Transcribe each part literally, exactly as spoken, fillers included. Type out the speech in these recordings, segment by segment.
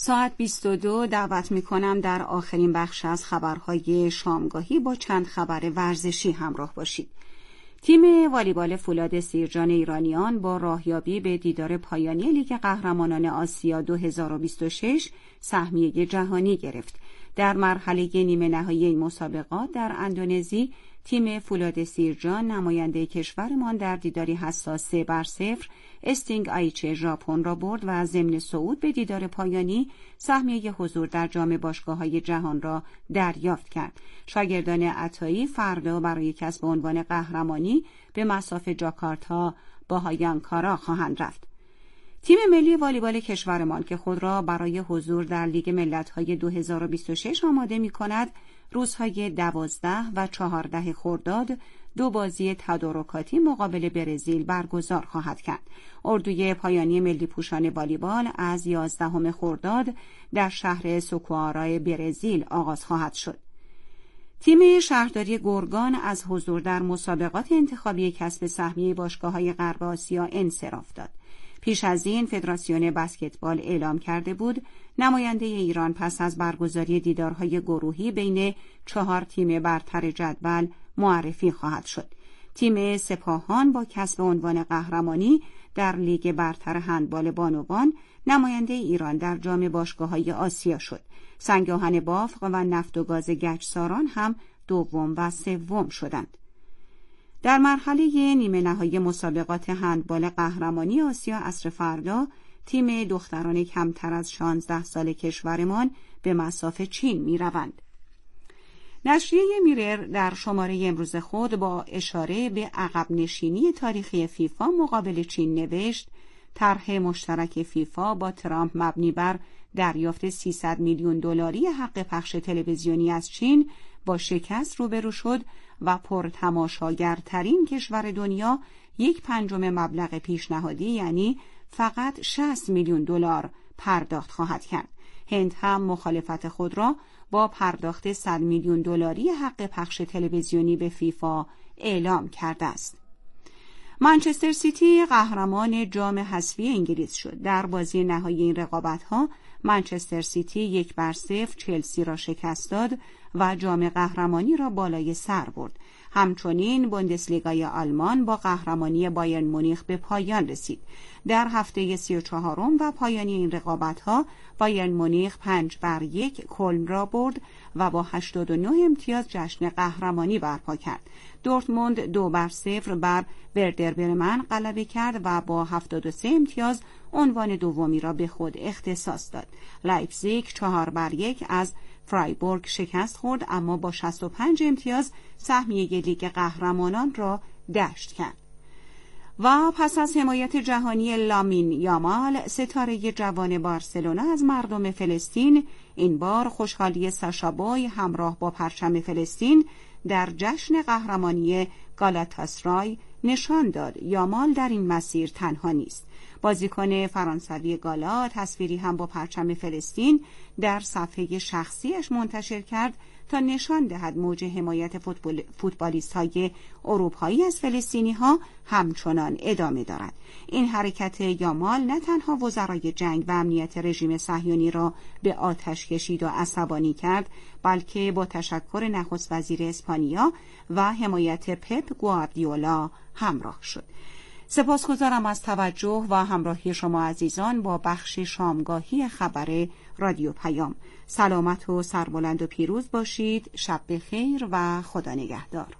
ساعت بیست و دو دعوت می‌کنم در آخرین بخش از خبرهای شامگاهی با چند خبر ورزشی همراه باشید. تیم والیبال فولاد سیرجان ایرانیان با راهیابی به دیدار پایانی لیگ قهرمانان آسیا دو هزار و بیست و شش سهمیه جهانی گرفت. در مرحله نیمه نهایی این مسابقات در اندونزی تیم فولاد سیرجان نماینده کشورمان در دیداری حساس سه بر صفر استینگ آیچه ژاپن را برد و ضمن صعود به دیدار پایانی سهمیه حضور در جام باشگاه‌های جهان را دریافت کرد. شاگردان عطایی فردا برای کسب عنوان قهرمانی به مصاف جاکارتا با هایانکارا خواهند رفت. تیم ملی والیبال کشورمان که خود را برای حضور در لیگ ملت‌های دو هزار و بیست و شش آماده می‌کند، روزهای دوازده و چهارده خرداد دو بازی تدارکاتی مقابل برزیل برگزار خواهد کرد. اردوی پایانی ملی پوشان والیبال از یازدهم خرداد در شهر سوکوارا برزیل آغاز خواهد شد. تیم شهرداری گرگان از حضور در مسابقات انتخابی کسب سهمیه باشگاه‌های غرب آسیا انصراف داد. پیش از این فدراسیون بسکتبال اعلام کرده بود نماینده ایران پس از برگزاری دیدارهای گروهی بین چهار تیم برتر جدول معرفی خواهد شد. تیم سپاهان با کسب عنوان قهرمانی در لیگ برتر هندبال بانوان نماینده ایران در جام باشگاه‌های آسیا شد. سنگاهن بافق و نفت و گاز گچساران هم دوم و سوم شدند. در مرحله نیمه نهایی مسابقات هندبال قهرمانی آسیا عصر فردا تیم دختران کمتر از شانزده سال کشورمان به مصاف چین می روند. نشریه میرر در شماره امروز خود با اشاره به عقب نشینی تاریخی فیفا مقابل چین نوشت: طرح مشترک فیفا با ترامپ مبنی بر دریافت سیصد میلیون دلاری حق پخش تلویزیونی از چین با شکست روبرو شد و پرتماشاگرترین کشور دنیا یک پنجم مبلغ پیشنهادی یعنی فقط شصت میلیون دلار پرداخت خواهد کرد. هند هم مخالفت خود را با پرداخت صد میلیون دلاری حق پخش تلویزیونی به فیفا اعلام کرده است. منچستر سیتی قهرمان جام حذفی انگلیس شد. در بازی نهایی این رقابت‌ها منچستر سیتی یک بر صفر چلسی را شکست داد و جام قهرمانی را بالای سر برد. همچنین بوندسلیگای آلمان با قهرمانی بایرن مونیخ به پایان رسید. در هفته سی و چهارم و پایانی این رقابت‌ها بایرن مونیخ پنج بر یک کلن را برد و با هشتاد و نه امتیاز جشن قهرمانی برپا کرد. دورتموند دو بر صفر بر وردر برمن غلبه کرد و با هفتاد و سه امتیاز عنوان دومی را به خود اختصاص داد. لایپزیگ چهار بر یک از فرایبورگ شکست خورد اما با شصت و پنج امتیاز سهمیه لیگ قهرمانان را دشت کرد. و پس از حمایت جهانی لامین یامال ستاره جوان بارسلونا از مردم فلسطین، این بار خوشحالی ساشا بوی همراه با پرچم فلسطین در جشن قهرمانی گالاتاسرای نشان داد یامال در این مسیر تنها نیست. بازیکن فرانسوی گالا تصویری هم با پرچم فلسطین در صفحه شخصیش منتشر کرد تا نشان دهد موج حمایت فوتبال فوتبالیست‌های اروپایی از فلسطینی‌ها همچنان ادامه دارد. این حرکت یامال نه تنها وزرای جنگ و امنیت رژیم صهیونی را به آتش کشید و عصبانی کرد، بلکه با تشکر نخست وزیر اسپانیا و حمایت پپ گواردیولا همراه شد. سپاسگزارم از توجه و همراهی شما عزیزان با بخش شامگاهی خبر رادیو پیام. سلامت و سربلند و پیروز باشید. شب بخیر و خدا نگهدار.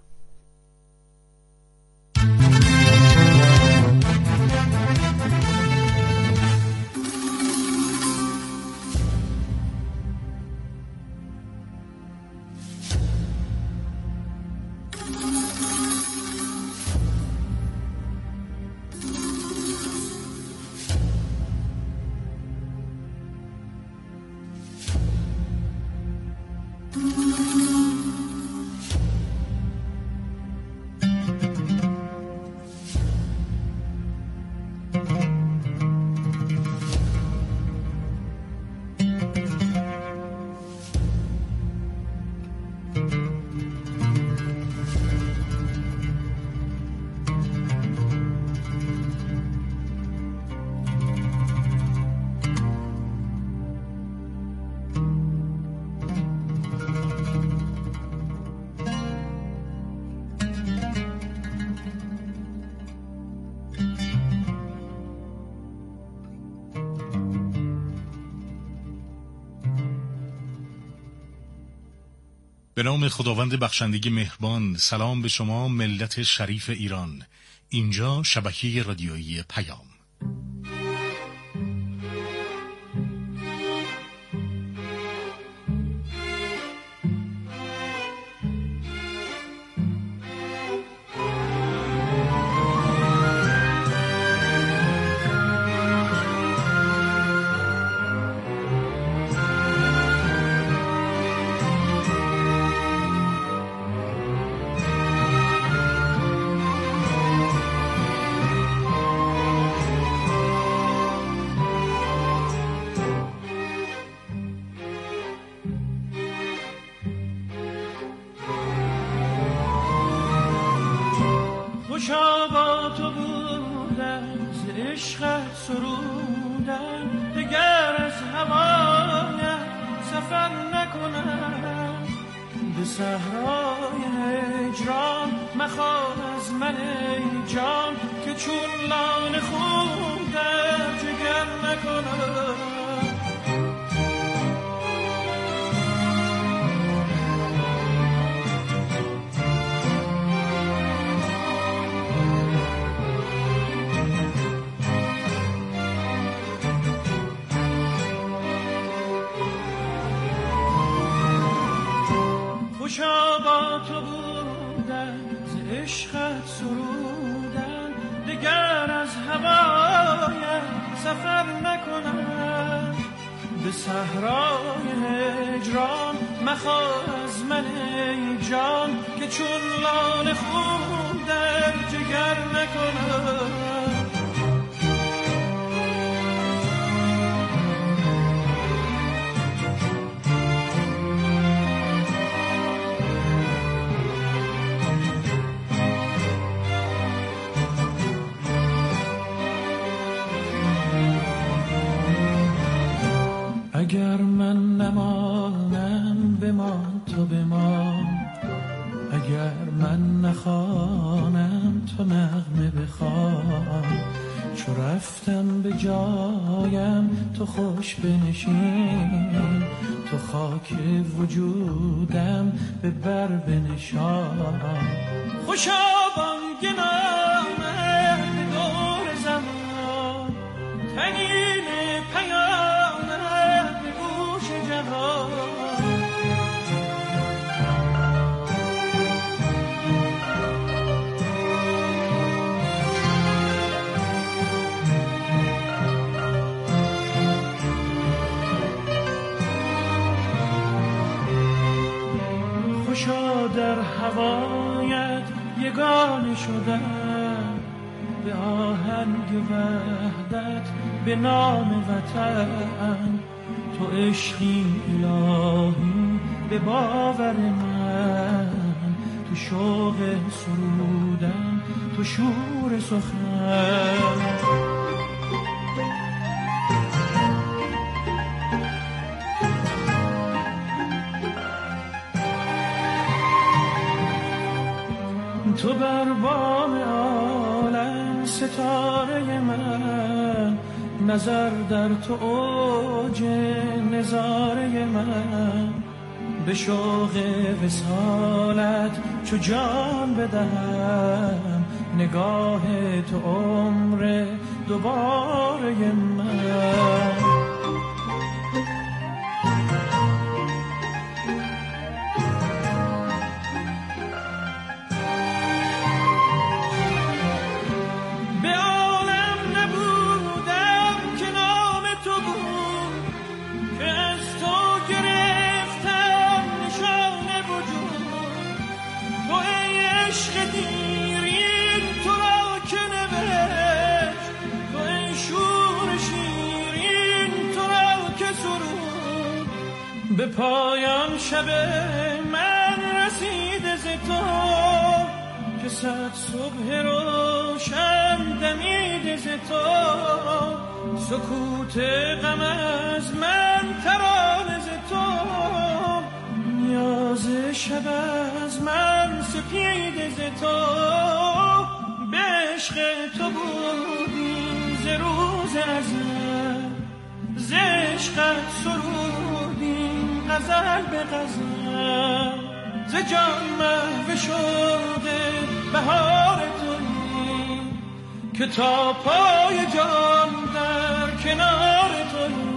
به نام خداوند بخشنده مهربان. سلام به شما ملت شریف ایران. اینجا شبکه رادیویی پیام. خوشا با تو بودن، ز عشقت سرودن، دگر از هوایت سفر نکنم. به صحرای هجران مخواه از من ای جان، که چون لاله خون در جگر نکنم. خوشا با تو بودن، ز عشقت سرودن، دگر از هوایت سفر نکنم. به صحرای هجران مخواه از من ای جان، که چون لاله خون در جگر نکنم. اگر من نمانم بمان تو بمان، اگر من نخوانم تو نغمه بخوان. چو رفتم به جایم تو خوش بنشین، تو خاک وجودم به بر بنشان. خوشا بانگنامه به دور زمان، تنین پیام خوشا در هوایت یگانه شدم، به آهنگ وحدت به نام وطن. تو عشقی الهی به باور من، تو شوق سرودن، تو شور سخن. تو بر بام عالم ستاره من، نظر در تو اوج نظاره من. به شوق وصالت چو جان بدهم، نگاه تو عمر دوباره من. به پایان شب من رسیده ز تو، که صد صبح روشن دمیده ز تو. سکوت غم از من ترانه ز تو، نیاز شب از من سپیده ز تو. به عشق تو بودیم ز روز ازل، ز عشقت سرودیم غزل به غزل. ز جان محو شوق بهار تویی که تا پای جان در کنار تویی.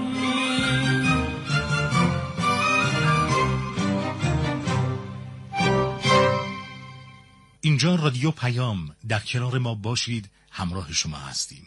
اینجا رادیو پیام، در کنار ما باشید، همراه شما هستیم.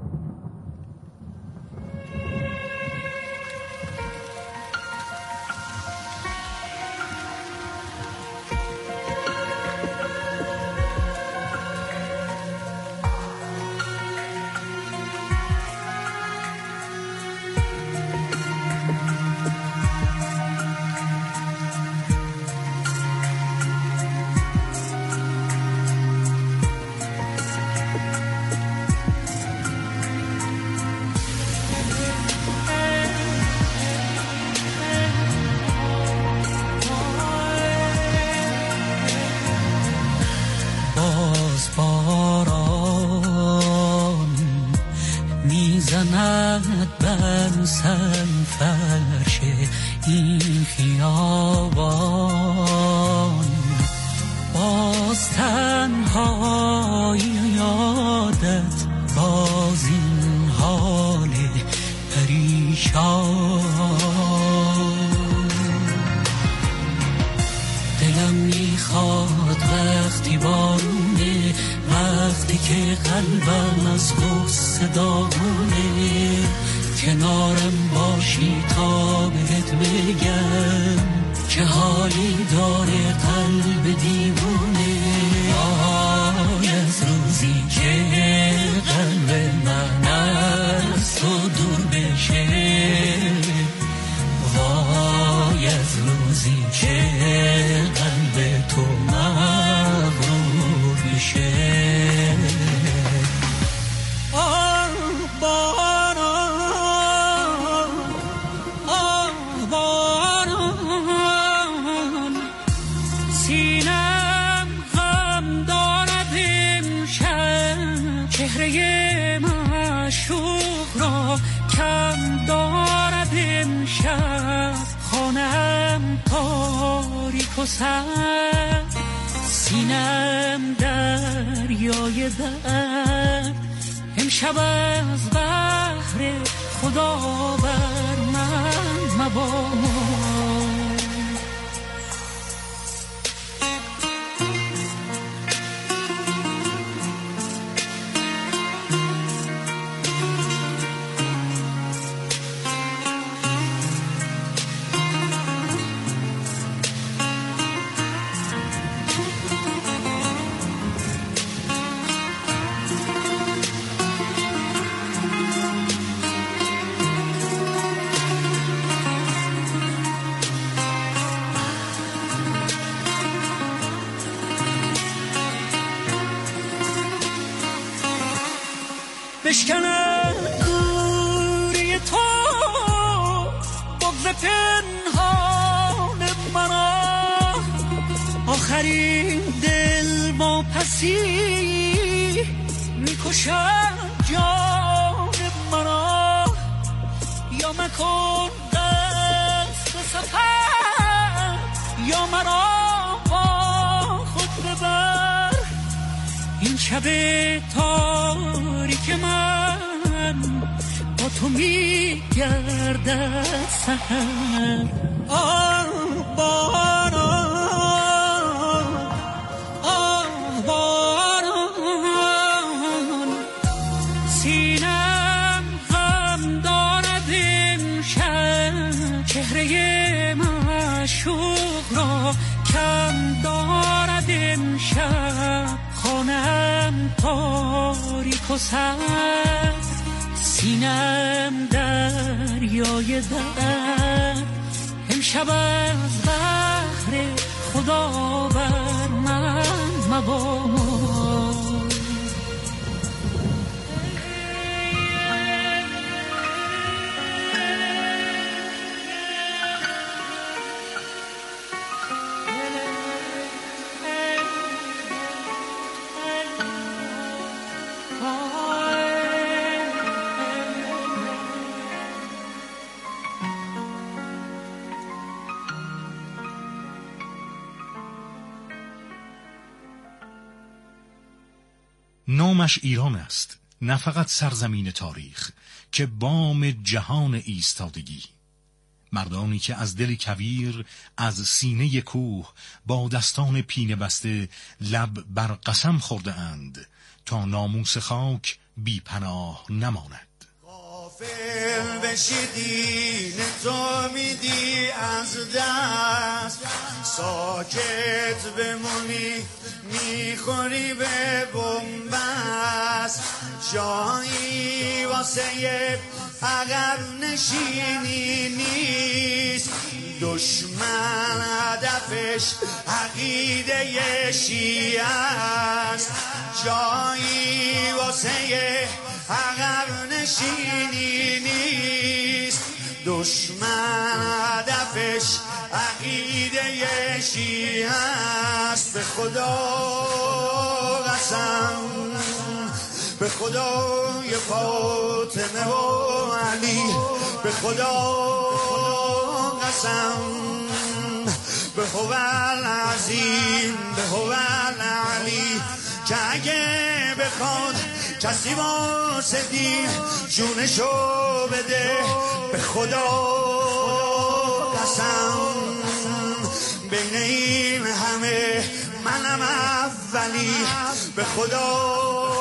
سینم دریای درد امشب از بحر خدا بر من مباد. بشکنم دوری تو بغض پنهان مرا، آخرین دل با پسی میکشد جان مرا. یا مکن دست سفر یا مرا با خود ببر، این شب تاریک من با تو میگردد سحر. آه باران آه باران سینم غم دارد امشب، چهره معشوق را کم دارد امشب. خانم تاریک و سرد، سینم دریای درد امشب از بحر خدا بر من مباد. نامش ایران است، نه فقط سرزمین تاریخ که بام جهان ایستادگی. مردانی که از دل کویر، از سینه کوه، با دستان پینه بسته لب بر قسم خورده اند تا ناموس خاک بی پناه نماند. غافل بشی دین تو میدی از دست، ساکت بمونی میخوری به بنبست، جایی واسه عقب نشینی نیست، دشمن هدفش عقیده شیعه است، جایی واسه عقب نشینی نیست، دشمن هدفش عقیده شیعه است. به خدا قسم، به خدای فاطمه و علی، به خدا قسم، به هو العظیم، به هو العلی، که اگه بخواد کسی واسه دین جونشو بده، به خدا قسم، بین این همه منم اولی، به خدا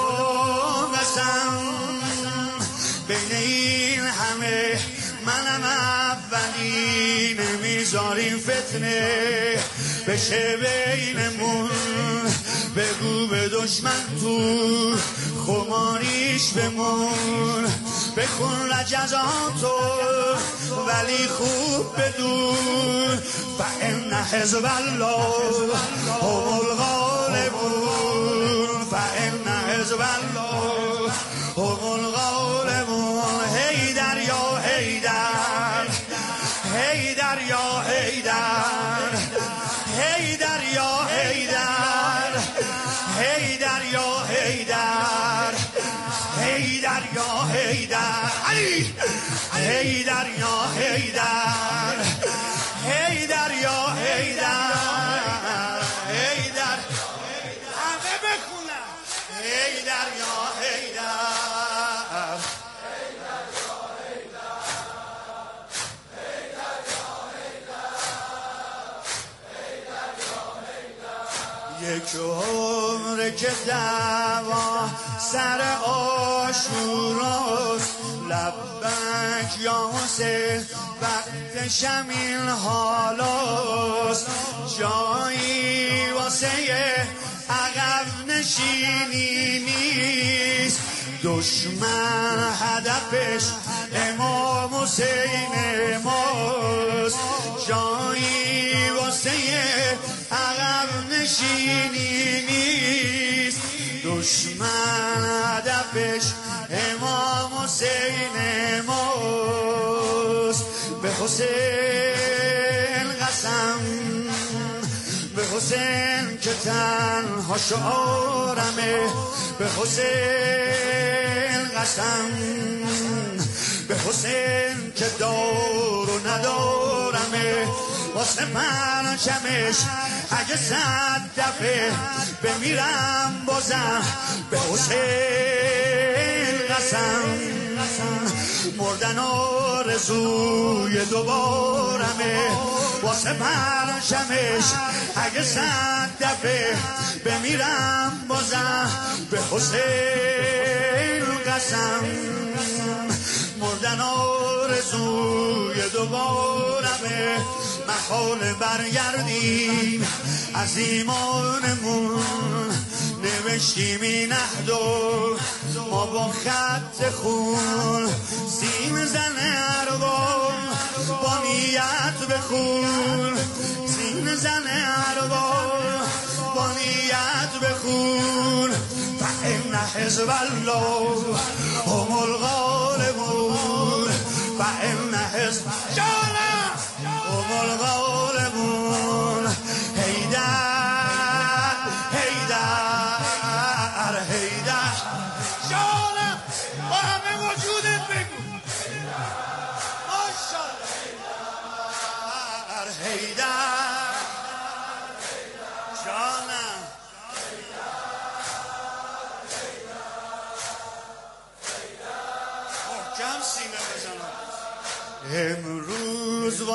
قسم، بین این همه منم اولی، نمیذاریم فتنه بشه بینمون، بگو به دشمن تو خماریش بمون، بکن رجزاتو ولی خوب بدون، فإن حزب الله هم الغالبون، فإن حزب الله هم الغالبون. حیدر یا حیدر، حیدر یا حیدر، حیدر یا حیدر، حیدر یا حیدر، حیدر یا حیدر، علی، حیدر یا حیدر، حیدر یا حیدر، حیدر، همه بخونن، حیدر یا حیدر، یک عمر که دعوا سر عاشوراست، لبک یا حسین وقت شمیل حالاست، جایی واسه عقب نشینی نیست، دشمن هدفش امام حسین ماست، جایی واسه عقب نشینی نیست، دشمن هدفش امام حسین ماست. به حسین قسم، به حسین که تنها شعارمه، به حسین قسم، به حسین که دار و ندارمه، واسه پرچمش اگه صد دفعه بمیرم بازم، به حسین قسم، مردن آرزوی دوبارمه، واسه پرچمش اگه صد دفعه بمیرم بازم، به حسین قسم، مردن آرزوی دوبارمه. محال برگردیم از ایمانمون، نوشتیم این عهدو ما با خط خون، سیم زن ارباب با نیت بخون، سیم زن ارباب با نیت بخون، فإن حزب الله هم الغالبون، فإن حزب جانم هم الغالبون. حیدر حیدر حیدر جانم با همه وجودت بگو ماشاءالله. حیدر جانم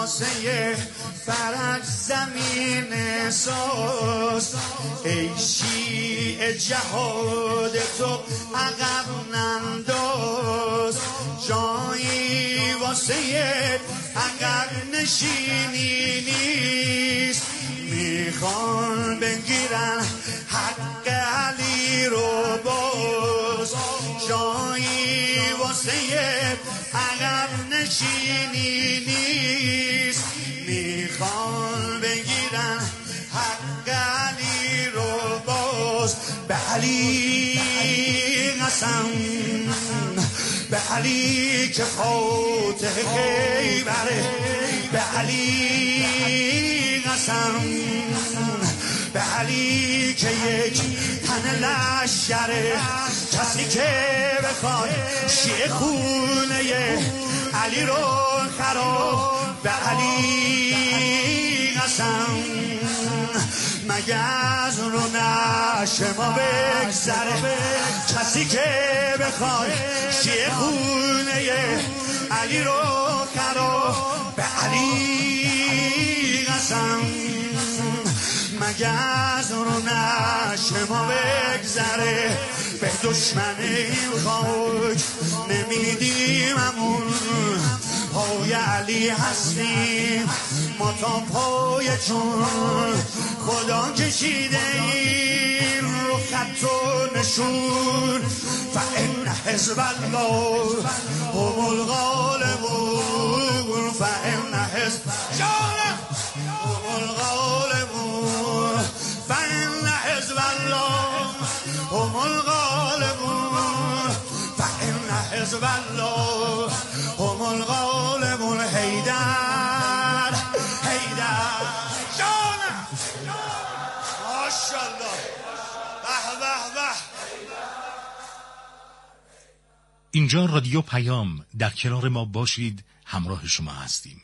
واسه فرج زمین ساز ای شیعه جهاد تو عقب ننداز جایی واسه عقب نشینی نیست میخوان بگیرن حق علی رو باز جایی واسه عقب نشینی نیست میخوان بگیرن حق علی رو باز به علی قسم به علی که فاتح خیبره به علی قسم به علی که یک تن لشکره کسی که بخواد شیعه خونه علی رو خراب به علی قسم مگه از رو نشما بگذره کسی که بخواد شیعه خونه علی رو خراب به علی قسم مگه از رو نشما بگذره به دشمنیم خاک نمیدیم امون پای علی هستیم ما تا پای چون خدا کشیده این رو خط و نشون فإن حزب الله هم الغالبون فإن حزب جانم هم الغالبون فإن حزب الله هم الغالبون فإن حزب الله هم الغالبون حیدر حیدر جانم ماشاءالله به به به. اینجا رادیو پیام، در کنار ما باشید، همراه شما هستیم.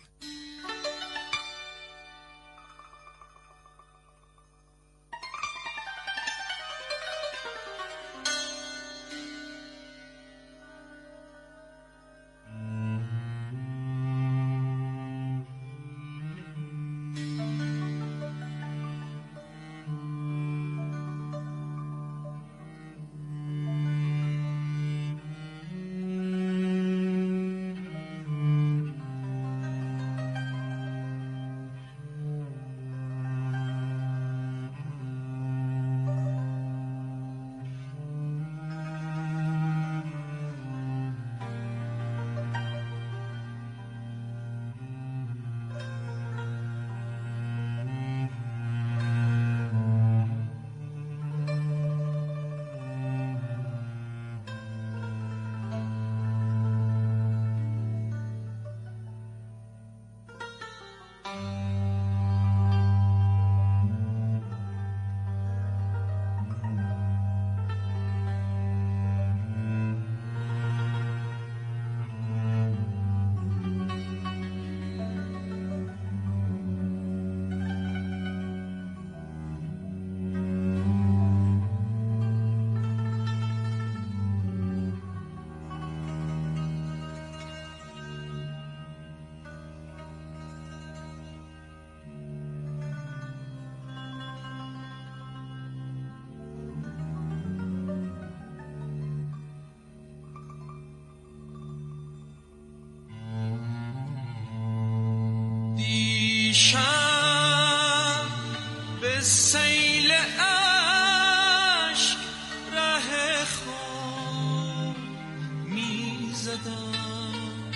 دیشب به سیل عشق ره خود می زدم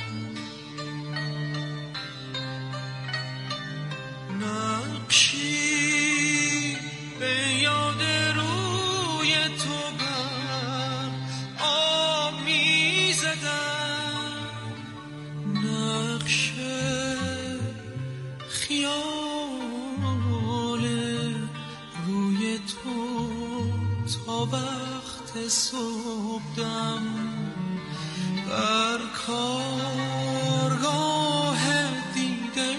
نقشی به یاد روی تو بر آب می زدم نقش خیال روی تو تا وقت صبحدم بر کارگاه دیده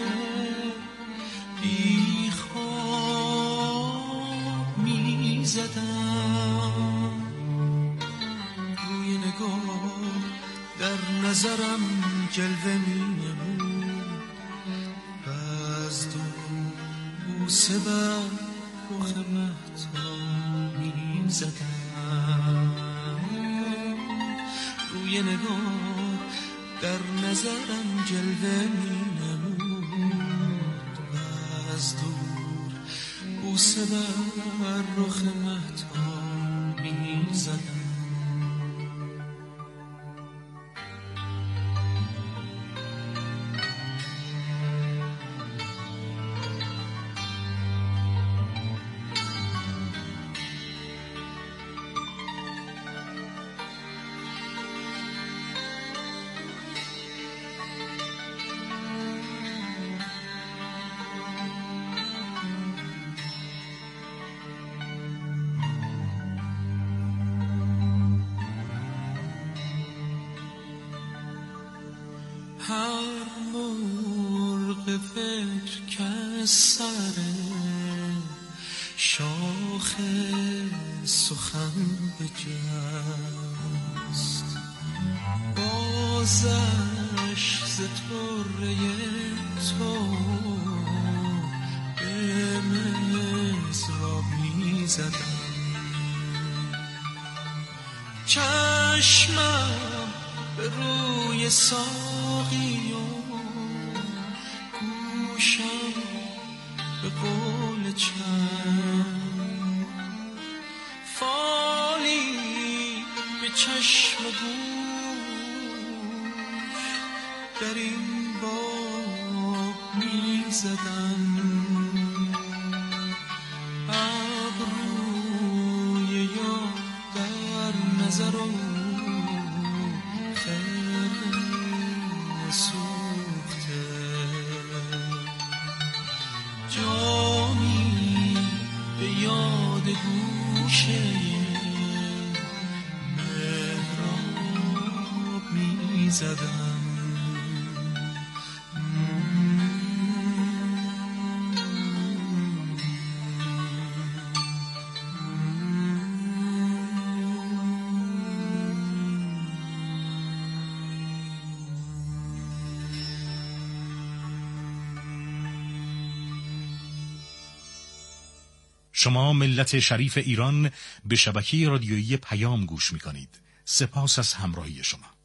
بی خواب می زدم روی نگاه در نظرم جلوه می نمود بوسه بر رخ مهتاب می زدم، روی نگاه در نظرم جلوه می نمود و از دور بوسه بر رخ مهتاب می زدم. هر مرغ فکر که سر شاخ سخن بجست، بازش ز طره تو به مضراب می زدم. چشمم به روی ساقی و گوشم به قول چند، فالی به چشم و گوش در این باب می زدم. ابروی یاد در نظر و جامی به یاد گوشه مهراب می زدم. شما ملت شریف ایران به شبکه رادیویی پیام گوش می کنید. سپاس از همراهی شما.